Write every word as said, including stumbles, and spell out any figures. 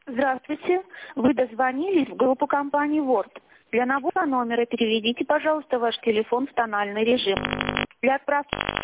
Здравствуйте. Вы дозвонились в группу компании Word. Для набора номера переведите, пожалуйста, ваш телефон в тональный режим. Для отправки